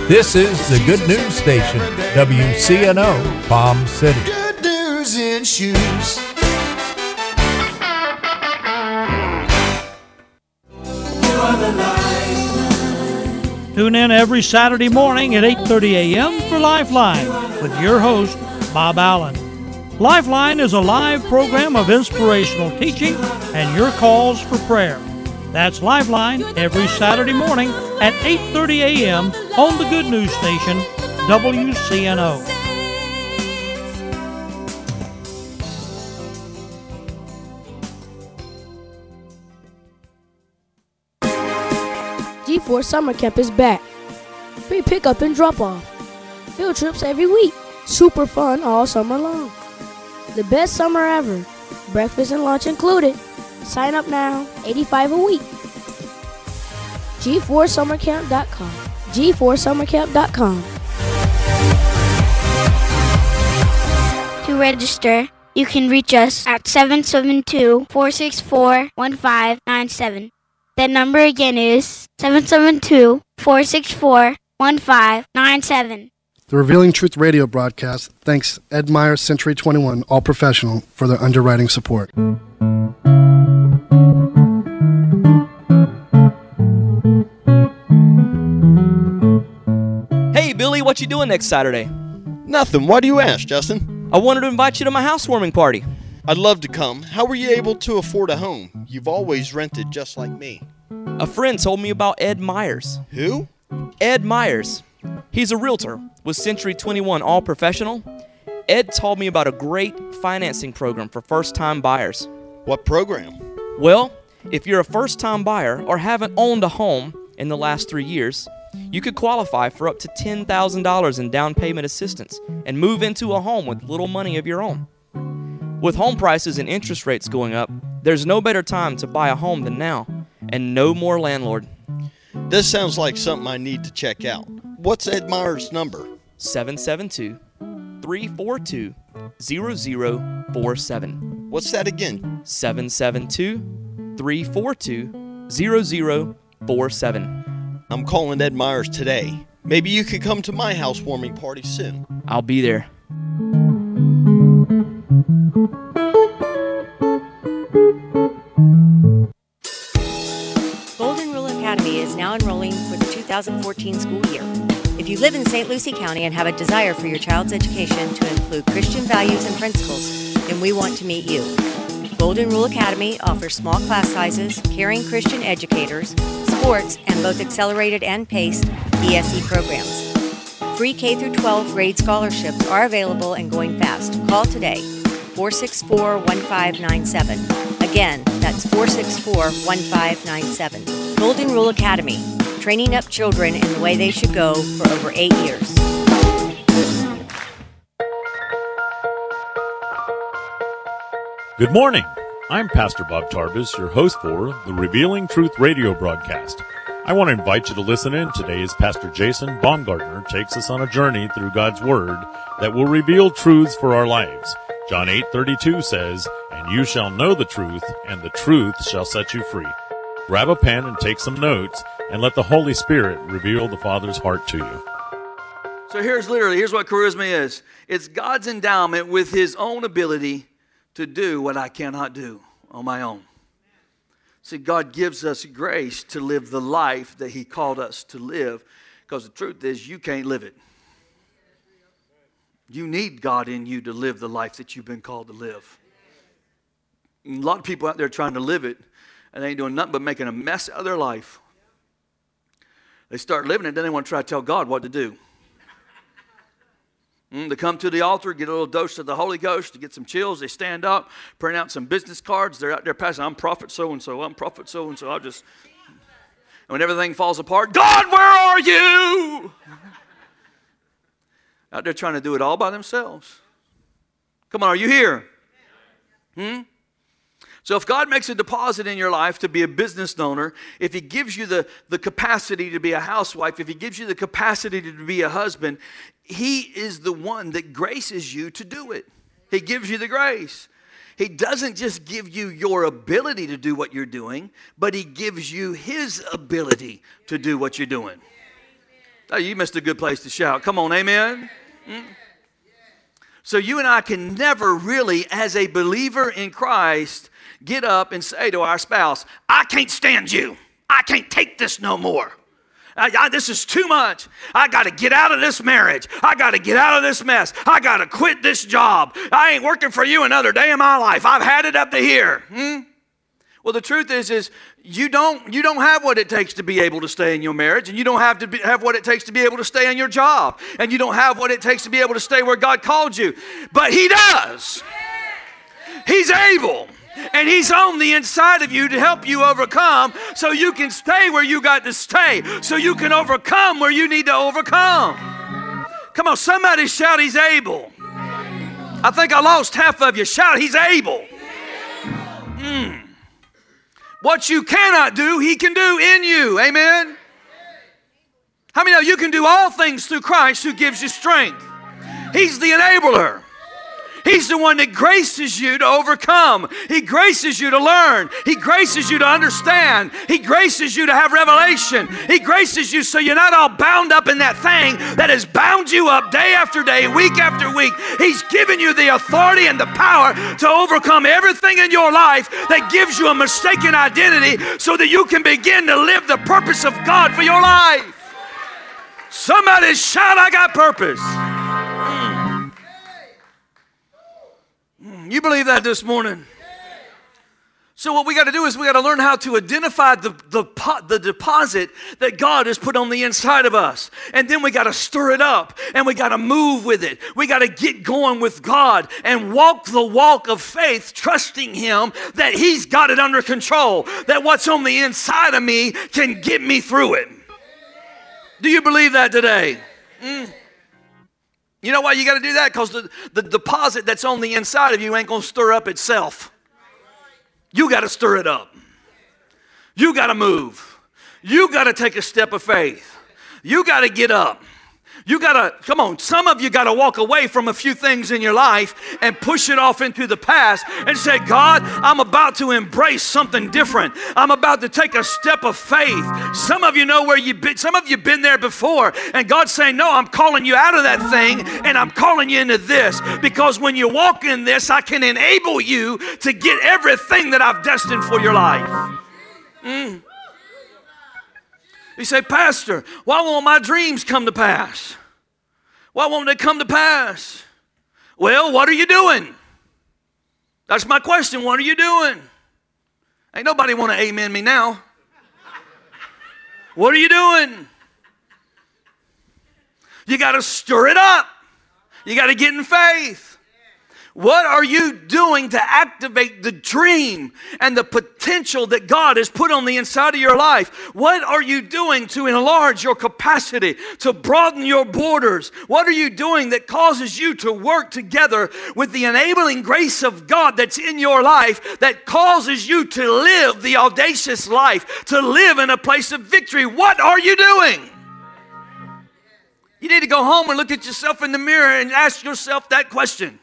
This is the Good News Station, WCNO, Palm City. Good news in shoes. Tune in every Saturday morning at 8:30 a.m. for Lifeline with your host, Bob Allen. Lifeline is a live program of inspirational teaching and your calls for prayer. That's Lifeline every Saturday morning at 8:30 a.m. on the Good News Station, WCNO. G4 Summer Camp is back. Free pickup and drop-off. Field trips every week. Super fun all summer long. The best summer ever. Breakfast and lunch included. Sign up now, $85 a week. G4summercamp.com. G4summercamp.com. To register, you can reach us at 772-464-1597. That number again is 772-464-1597. The Revealing Truth radio broadcast thanks Ed Meyer Century 21 All Professional for their underwriting support. Hey Billy, what you doing next Saturday? Nothing. Why do you ask, Justin? I wanted to invite you to my housewarming party. I'd love to come. How were you able to afford a home? You've always rented just like me. A friend told me about Ed Myers. Who? Ed Myers. He's a realtor with Century 21 All Professional. Ed told me about a great financing program for first-time buyers. What program? Well, if you're a first-time buyer or haven't owned a home in the last 3 years, you could qualify for up to $10,000 in down payment assistance and move into a home with little money of your own. With home prices and interest rates going up, there's no better time to buy a home than now, and no more landlord. This sounds like something I need to check out. What's Ed Meyer's number? 772-342-0047. What's that again? 772-342-0047. I'm calling Ed Myers today. Maybe you could come to my housewarming party soon. I'll be there. Golden Rule Academy is now enrolling for the 2014 school year. If you live in St. Lucie County and have a desire for your child's education to include Christian values and principles, then we want to meet you. Golden Rule Academy offers small class sizes, caring Christian educators, sports, and both accelerated and paced ESE programs. Free K-12 grade scholarships are available and going fast. Call today, 464-1597. Again, that's 464-1597. Golden Rule Academy, training up children in the way they should go for over 8 years. Good morning. I'm Pastor Bob Tarbus, your host for the Revealing Truth radio broadcast. I want to invite you to listen in today as Pastor Jason Baumgartner takes us on a journey through God's Word that will reveal truths for our lives. John 8:32 says, "And you shall know the truth, and the truth shall set you free." Grab a pen and take some notes, and let the Holy Spirit reveal the Father's heart to you. So here's what charisma is. It's God's endowment with His own ability to do what I cannot do on my own. See, God gives us grace to live the life that He called us to live, because the truth is you can't live it. You need God in you to live the life that you've been called to live. And a lot of people out there trying to live it, and they ain't doing nothing but making a mess of their life. They start living it, then they want to try to tell God what to do. They come to the altar, get a little dose of the Holy Ghost, to get some chills. They stand up, print out some business cards. They're out there passing, I'm prophet so-and-so, I'm prophet so-and-so. And when everything falls apart, God, where are you? Out there trying to do it all by themselves. Come on, are you here? So if God makes a deposit in your life to be a business owner, if He gives you the capacity to be a housewife, if He gives you the capacity to be a husband, He is the one that graces you to do it. He gives you the grace. He doesn't just give you your ability to do what you're doing, but He gives you His ability to do what you're doing. Oh, you missed a good place to shout. Come on, amen? So you and I can never really, as a believer in Christ, get up and say to our spouse, I can't stand you. I can't take this no more. This is too much. I got to get out of this marriage. I got to get out of this mess. I got to quit this job. I ain't working for you another day in my life. I've had it up to here. Well, the truth is you don't have what it takes to be able to stay in your marriage, and you don't have what it takes to be able to stay in your job, and you don't have what it takes to be able to stay where God called you. But He does. He's able. And He's on the inside of you to help you overcome so you can stay where you got to stay, so you can overcome where you need to overcome. Come on, somebody shout, He's able. I think I lost half of you. Shout, He's able. What you cannot do, He can do in you. Amen? How many know you can do all things through Christ who gives you strength? He's the enabler. He's the one that graces you to overcome. He graces you to learn. He graces you to understand. He graces you to have revelation. He graces you so you're not all bound up in that thing that has bound you up day after day, week after week. He's given you the authority and the power to overcome everything in your life that gives you a mistaken identity so that you can begin to live the purpose of God for your life. Somebody shout, I got purpose. You believe that this morning? So what we got to do is we got to learn how to identify the deposit that God has put on the inside of us. And then we got to stir it up and we got to move with it. We got to get going with God and walk the walk of faith, trusting Him that He's got it under control, that what's on the inside of me can get me through it. Do you believe that today? You know why you got to do that? Because the deposit that's on the inside of you ain't going to stir up itself. You got to stir it up. You got to move. You got to take a step of faith. You got to get up. You got to, come on, some of you got to walk away from a few things in your life and push it off into the past and say, God, I'm about to embrace something different. I'm about to take a step of faith. Some of you know where you've been. Some of you have been there before. And God's saying, no, I'm calling you out of that thing and I'm calling you into this. Because when you walk in this, I can enable you to get everything that I've destined for your life. You say, Pastor, why won't my dreams come to pass? Why won't they come to pass? Well, what are you doing? That's my question. What are you doing? Ain't nobody want to amen me now. What are you doing? You got to stir it up. You got to get in faith. What are you doing to activate the dream and the potential that God has put on the inside of your life? What are you doing to enlarge your capacity, to broaden your borders? What are you doing that causes you to work together with the enabling grace of God that's in your life, that causes you to live the audacious life, to live in a place of victory? What are you doing? You need to go home and look at yourself in the mirror and ask yourself that question.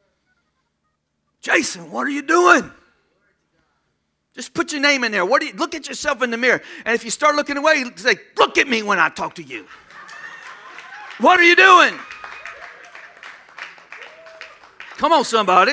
Jason, what are you doing? Just put your name in there. Look at yourself in the mirror. And if you start looking away, say, look at me when I talk to you. What are you doing? Come on, somebody.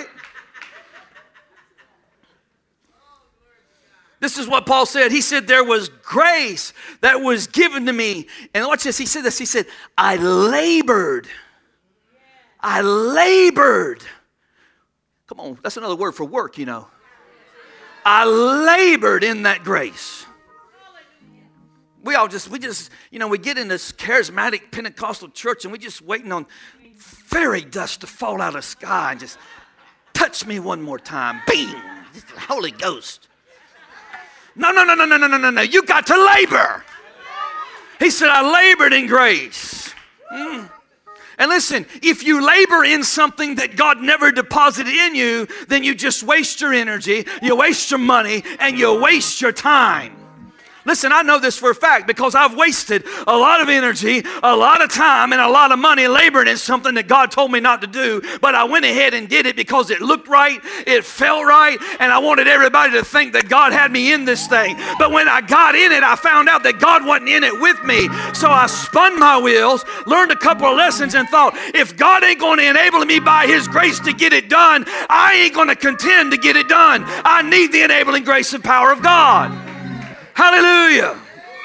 This is what Paul said. He said, there was grace that was given to me. And watch this. He said this. He said, I labored. I labored. Come on, that's another word for work, you know. I labored in that grace. We just, you know, we get in this charismatic Pentecostal church and we just waiting on fairy dust to fall out of the sky and just touch me one more time. Bing! Holy Ghost. No. You got to labor. He said, I labored in grace. And listen, if you labor in something that God never deposited in you, then you just waste your energy, you waste your money, and you waste your time. Listen, I know this for a fact because I've wasted a lot of energy, a lot of time, and a lot of money laboring in something that God told me not to do. But I went ahead and did it because it looked right, it felt right, and I wanted everybody to think that God had me in this thing. But when I got in it, I found out that God wasn't in it with me. So I spun my wheels, learned a couple of lessons, and thought, if God ain't going to enable me by His grace to get it done, I ain't going to contend to get it done. I need the enabling grace and power of God. Hallelujah.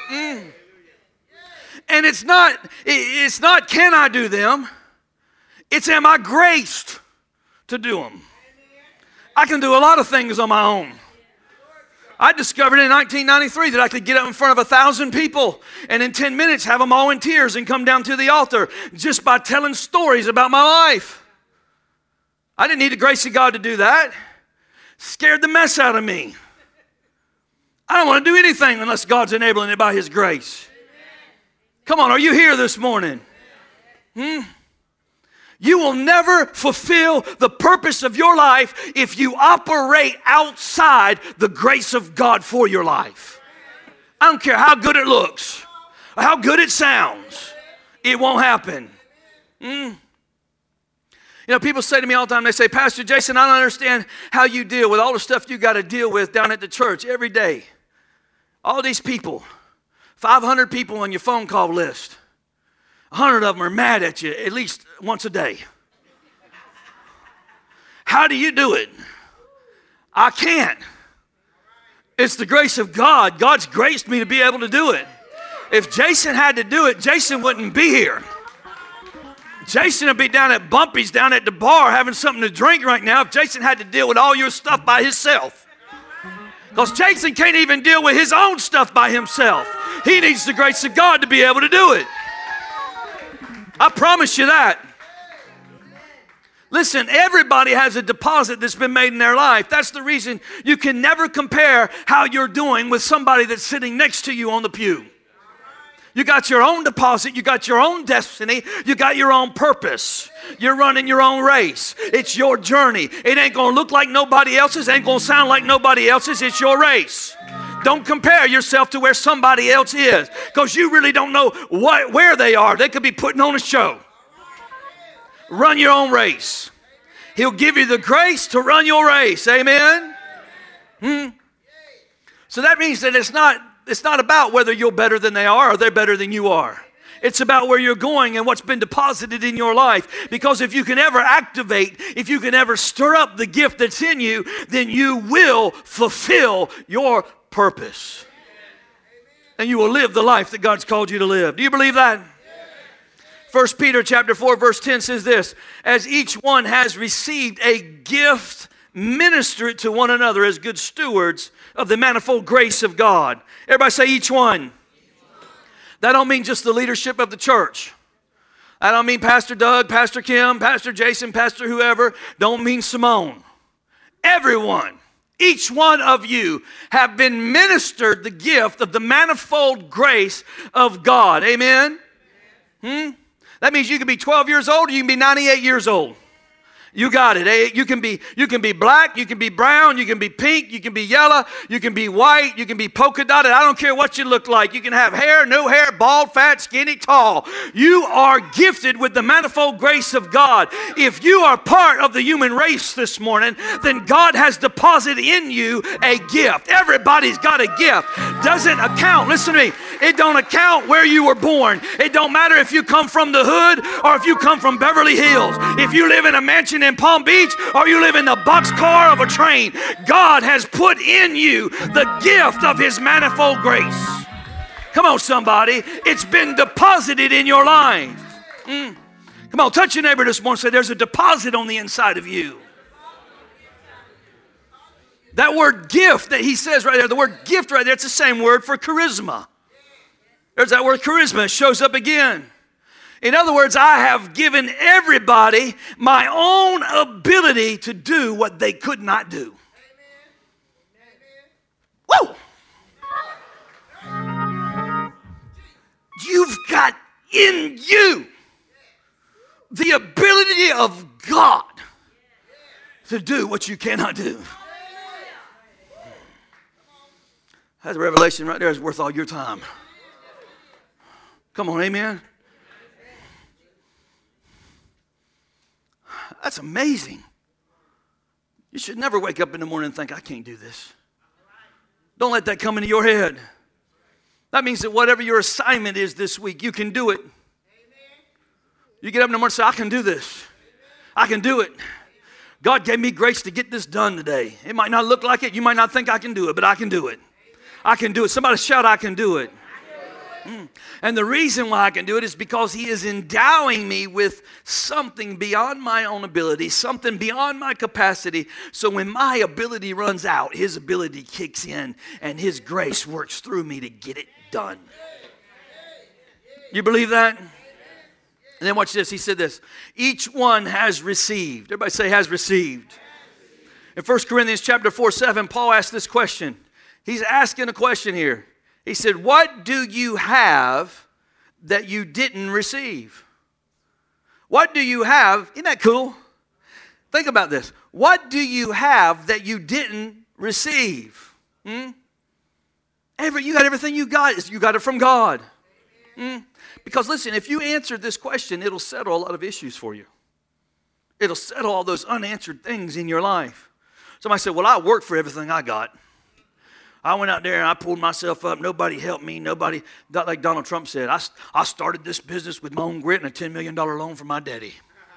And it's not can I do them? It's am I graced to do them? I can do a lot of things on my own. I discovered in 1993 that I could get up in front of 1,000 people and in 10 minutes have them all in tears and come down to the altar just by telling stories about my life. I didn't need the grace of God to do that. Scared the mess out of me. I don't want to do anything unless God's enabling it by His grace. Come on, are you here this morning? You will never fulfill the purpose of your life if you operate outside the grace of God for your life. I don't care how good it looks or how good it sounds. It won't happen. You know, people say to me all the time, they say, Pastor Jason, I don't understand how you deal with all the stuff you got to deal with down at the church every day. All these people, 500 people on your phone call list. 100 of them are mad at you at least once a day. How do you do it? I can't. It's the grace of God. God's graced me to be able to do it. If Jason had to do it, Jason wouldn't be here. Jason would be down at Bumpy's, down at the bar, having something to drink right now if Jason had to deal with all your stuff by himself. Because Jason can't even deal with his own stuff by himself. He needs the grace of God to be able to do it. I promise you that. Listen, everybody has a deposit that's been made in their life. That's the reason you can never compare how you're doing with somebody that's sitting next to you on the pew. You got your own deposit, you got your own destiny, you got your own purpose. You're running your own race. It's your journey. It ain't going to look like nobody else's, ain't going to sound like nobody else's. It's your race. Don't compare yourself to where somebody else is, because you really don't know where they are. They could be putting on a show. Run your own race. He'll give you the grace to run your race. Amen? So that means that it's not about whether you're better than they are or they're better than you are. It's about where you're going and what's been deposited in your life. Because if you can ever activate, if you can ever stir up the gift that's in you, then you will fulfill your purpose. And you will live the life that God's called you to live. Do you believe that? 1 Peter chapter 4 verse 10 says this, as each one has received a gift, minister it to one another as good stewards of the manifold grace of God. Everybody say each one. That don't mean just the leadership of the church. I don't mean Pastor Doug, Pastor Kim, Pastor Jason, Pastor whoever. Don't mean Simone. Everyone, each one of you have been ministered the gift of the manifold grace of God. Amen? That means you can be 12 years old or you can be 98 years old. You got it. You can be black, you can be brown, you can be pink, you can be yellow, you can be white, you can be polka dotted. I don't care what you look like. You can have hair, no hair, bald, fat, skinny, tall. You are gifted with the manifold grace of God. If you are part of the human race this morning, then God has deposited in you a gift. Everybody's got a gift. Doesn't account. Listen to me. It don't account where you were born. It don't matter if you come from the hood or if you come from Beverly Hills. If you live in a mansion in Palm Beach or you live in the boxcar of a train, God has put in you the gift of His manifold grace. Come on, somebody. It's been deposited in your life. Come on, touch your neighbor this morning and say, there's a deposit on the inside of you. That word gift that he says right there, the word gift right there, it's the same word for charisma. There's that word charisma. It shows up again. In other words, I have given everybody my own ability to do what they could not do. Woo! You've got in you the ability of God to do what you cannot do. That's a revelation right there is worth all your time. Come on, amen? That's amazing. You should never wake up in the morning and think, I can't do this. Don't let that come into your head. That means that whatever your assignment is this week, you can do it. You get up in the morning and say, I can do this. I can do it. God gave me grace to get this done today. It might not look like it. You might not think I can do it, but I can do it. I can do it. Somebody shout, I can do it. And the reason why I can do it is because He is endowing me with something beyond my own ability, something beyond my capacity. So when my ability runs out, His ability kicks in and His grace works through me to get it done. You believe that? And then watch this. He said this. Each one has received. Everybody say has received. In 1 Corinthians chapter 4:7, Paul asked this question. He's asking a question here. He said, what do you have that you didn't receive? What do you have? Isn't that cool? Think about this. What do you have that you didn't receive? You got everything you got. You got it from God. Because listen, if you answered this question, it'll settle a lot of issues for you. It'll settle all those unanswered things in your life. Somebody said, well, I worked for everything I got. I went out there and I pulled myself up. Nobody helped me. Nobody, like Donald Trump said, I started this business with my own grit and a $10 million loan from my daddy.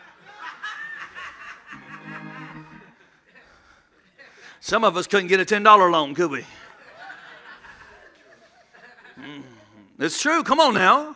Some of us couldn't get a $10 loan, could we? It's true. Come on now.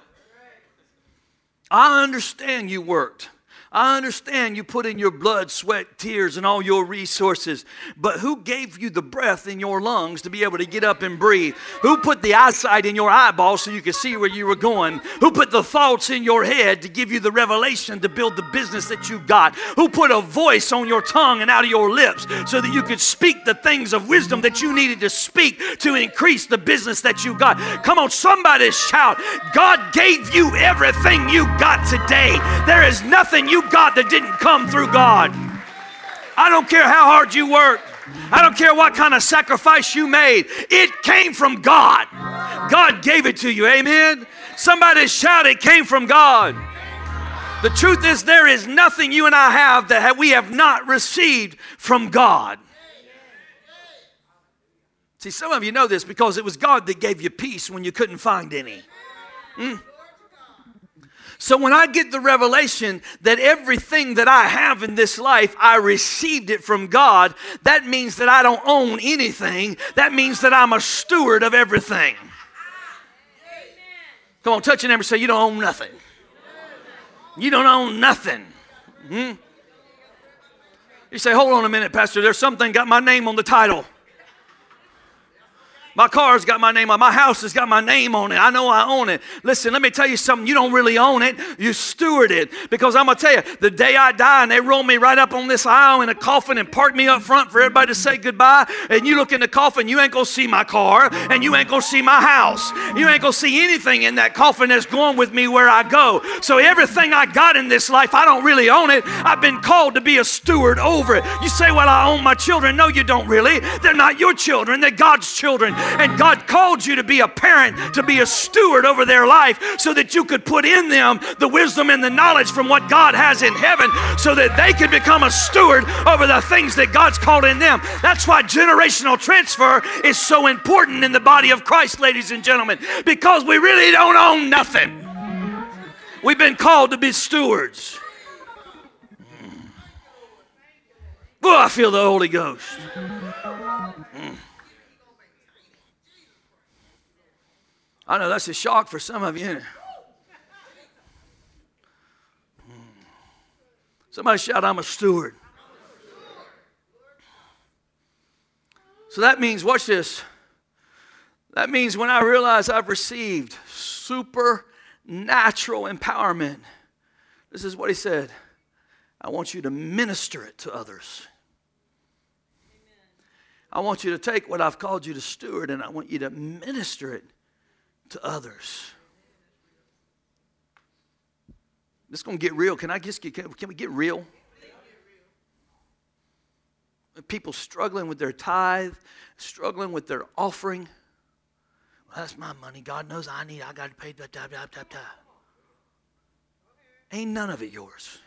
I understand you worked. I understand you put in your blood, sweat, tears, and all your resources. But who gave you the breath in your lungs to be able to get up and breathe? Who put the eyesight in your eyeballs so you could see where you were going? Who put the thoughts in your head to give you the revelation to build the business that you got? Who put a voice on your tongue and out of your lips so that you could speak the things of wisdom that you needed to speak to increase the business that you got? Come on, somebody shout. God gave you everything you got today. There is nothing you got that didn't come through God. I don't care how hard you worked. I don't care what kind of sacrifice you made. It came from God. God gave it to you. Amen. Somebody shout, it came from God. The truth is there is nothing you and I have that we have not received from God. See, some of you know this because it was God that gave you peace when you couldn't find any. So when I get the revelation that everything that I have in this life, I received it from God, that means that I don't own anything. That means that I'm a steward of everything. Come on, touch your neighbor and say, you don't own nothing. You don't own nothing. You say, hold on a minute, Pastor. There's something got my name on the title. My car's got my name on it. My house has got my name on it. I know I own it. Listen, let me tell you something. You don't really own it. You steward it. Because I'm going to tell you, the day I die and they roll me right up on this aisle in a coffin and park me up front for everybody to say goodbye, and you look in the coffin, you ain't going to see my car and you ain't going to see my house. You ain't going to see anything in that coffin that's going with me where I go. So everything I got in this life, I don't really own it. I've been called to be a steward over it. You say, well, I own my children. No, you don't really. They're not your children. They're God's children. And God called you to be a parent, to be a steward over their life so that you could put in them the wisdom and the knowledge from what God has in heaven so that they could become a steward over the things that God's called in them. That's why generational transfer is so important in the body of Christ, ladies and gentlemen, because we really don't own nothing. We've been called to be stewards. Oh, I feel the Holy Ghost. I know that's a shock for some of you. Somebody shout, I'm a steward. So that means, watch this. That means when I realize I've received supernatural empowerment, this is what he said. I want you to minister it to others. I want you to take what I've called you to steward and I want you to minister it to others. This is going to get real. Can we get real? People struggling with their tithe, struggling with their offering. Well, that's my money. God knows I got to pay. Ain't none of it yours.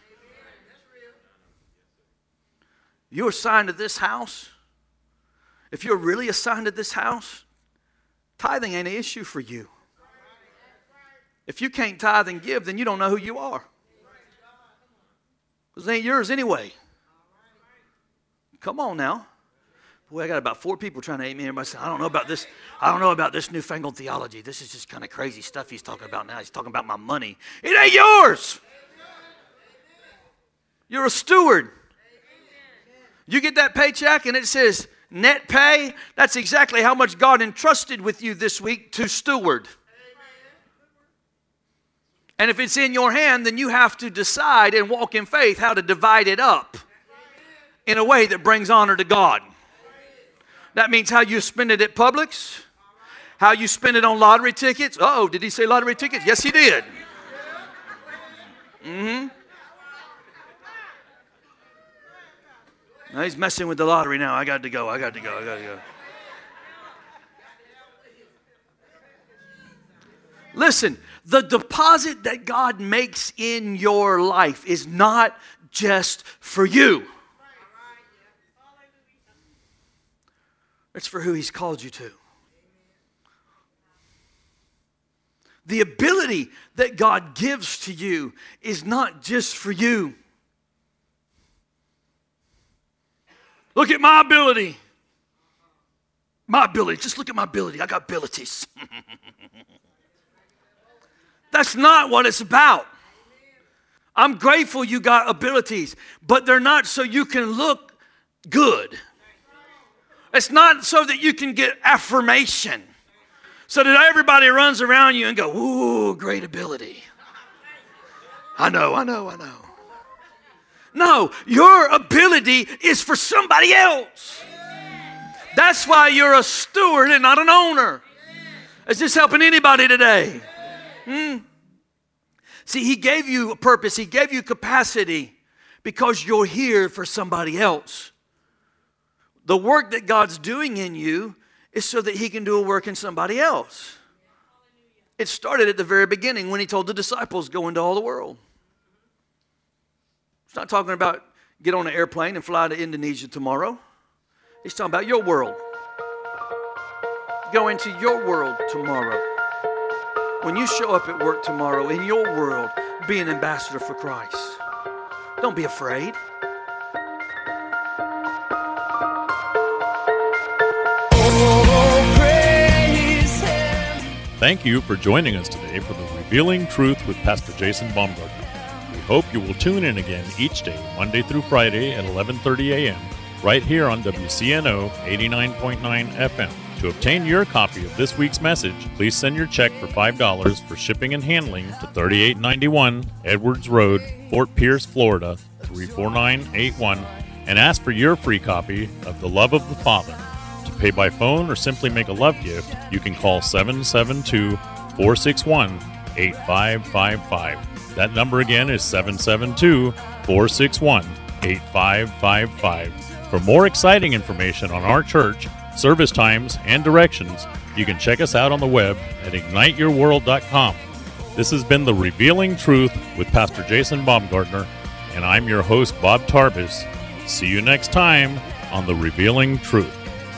You're assigned to this house. If you're really assigned to this house, tithing ain't an issue for you. If you can't tithe and give, then you don't know who you are. Because it ain't yours anyway. Come on now. Boy, I got about 4 people trying to aim me. Everybody saying, I don't know about this. I don't know about this newfangled theology. This is just kind of crazy stuff he's talking about now. He's talking about my money. It ain't yours. You're a steward. You get that paycheck and it says net pay. That's exactly how much God entrusted with you this week to steward. And if it's in your hand, then you have to decide and walk in faith how to divide it up in a way that brings honor to God. That means how you spend it at Publix, how you spend it on lottery tickets. Uh-oh, did he say lottery tickets? Yes, he did. Now he's messing with the lottery now. I got to go. Listen, the deposit that God makes in your life is not just for you. It's for who He's called you to. The ability that God gives to you is not just for you. Look at my ability. My ability. Just look at my ability. I got abilities. That's not what it's about. I'm grateful you got abilities, but they're not so you can look good. It's not so that you can get affirmation, so that everybody runs around you and go, ooh, great ability. I know. No, your ability is for somebody else. That's why you're a steward and not an owner. Is this helping anybody today? See, He gave you a purpose. He gave you capacity because you're here for somebody else. The work that God's doing in you is so that He can do a work in somebody else. It started at the very beginning when He told the disciples, go into all the world. It's not talking about get on an airplane and fly to Indonesia tomorrow. He's talking about your world. Go into your world tomorrow. When you show up at work tomorrow, in your world, be an ambassador for Christ. Don't be afraid. Thank you for joining us today for the Revealing Truth with Pastor Jason Baumgartner. We hope you will tune in again each day, Monday through Friday at 11:30 a.m., right here on WCNO 89.9 FM. To obtain your copy of this week's message, please send your check for $5 for shipping and handling to 3891 Edwards Road, Fort Pierce, Florida, 34981, and ask for your free copy of The Love of the Father. To pay by phone or simply make a love gift, you can call 772-461-8555. That number again is 772-461-8555. For more exciting information on our church, service times, and directions, you can check us out on the web at igniteyourworld.com. This has been The Revealing Truth with Pastor Jason Baumgartner, and I'm your host, Bob Tarbis. See you next time on The Revealing Truth.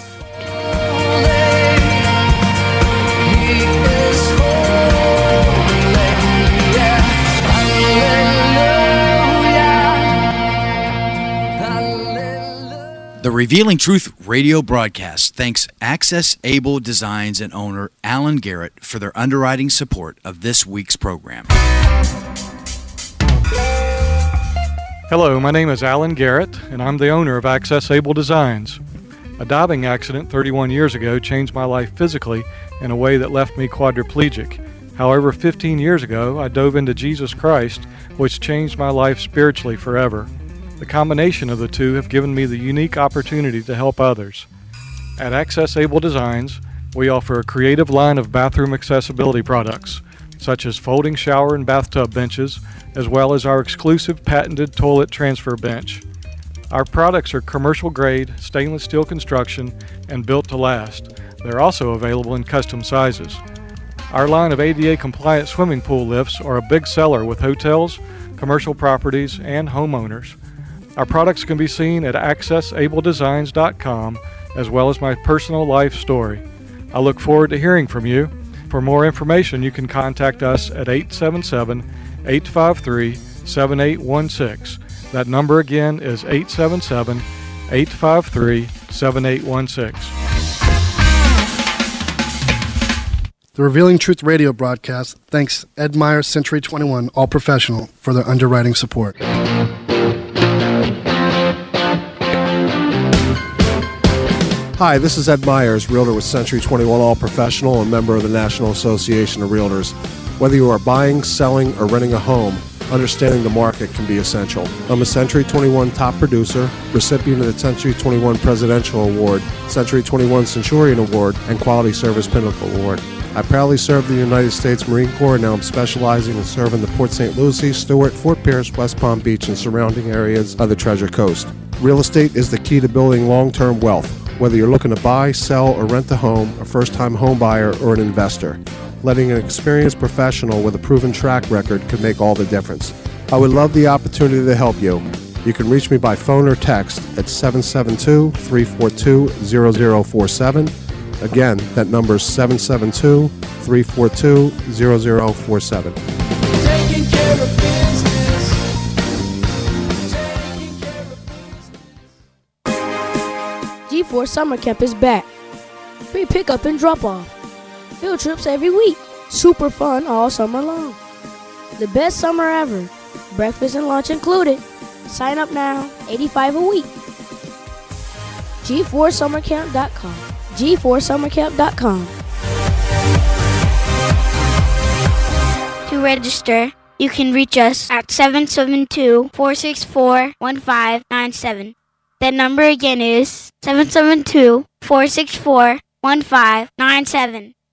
The Revealing Truth radio broadcast thanks Access Able Designs and owner Alan Garrett for their underwriting support of this week's program. Hello, my name is Alan Garrett, and I'm the owner of Access Able Designs. A diving accident 31 years ago changed my life physically in a way that left me quadriplegic. However, 15 years ago, I dove into Jesus Christ, which changed my life spiritually forever. The combination of the two have given me the unique opportunity to help others. At Access Able Designs, we offer a creative line of bathroom accessibility products, such as folding shower and bathtub benches, as well as our exclusive patented toilet transfer bench. Our products are commercial grade, stainless steel construction, and built to last. They're also available in custom sizes. Our line of ADA compliant swimming pool lifts are a big seller with hotels, commercial properties, and homeowners. Our products can be seen at accessabledesigns.com, as well as my personal life story. I look forward to hearing from you. For more information, you can contact us at 877-853-7816. That number again is 877-853-7816. The Revealing Truth radio broadcast thanks Ed Meyer, Century 21, All Professional, for their underwriting support. Hi, this is Ed Myers, Realtor with Century 21 All Professional and member of the National Association of Realtors. Whether you are buying, selling, or renting a home, understanding the market can be essential. I'm a Century 21 top producer, recipient of the Century 21 Presidential Award, Century 21 Centurion Award, and Quality Service Pinnacle Award. I proudly served the United States Marine Corps, and now I'm specializing in serving the Port St. Lucie, Stewart, Fort Pierce, West Palm Beach, and surrounding areas of the Treasure Coast. Real estate is the key to building long-term wealth. Whether you're looking to buy, sell, or rent a home, a first-time home buyer, or an investor, letting an experienced professional with a proven track record can make all the difference. I would love the opportunity to help you. You can reach me by phone or text at 772-342-0047. Again, that number is 772-342-0047. Taking care of business. G4 Summer Camp is back. Free pickup and drop off. Field trips every week. Super fun all summer long. The best summer ever. Breakfast and lunch included. Sign up now. $85 a week. G4summercamp.com. G4summercamp.com. To register, you can reach us at 772-464-1597. That number again is 772-464-1597.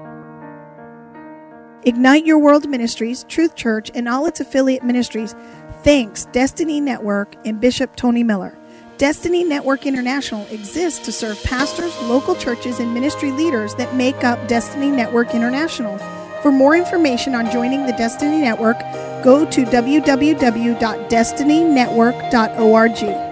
Ignite Your World Ministries, Truth Church, and all its affiliate ministries thanks Destiny Network and Bishop Tony Miller. Destiny Network International exists to serve pastors, local churches, and ministry leaders that make up Destiny Network International. For more information on joining the Destiny Network, go to www.destinynetwork.org.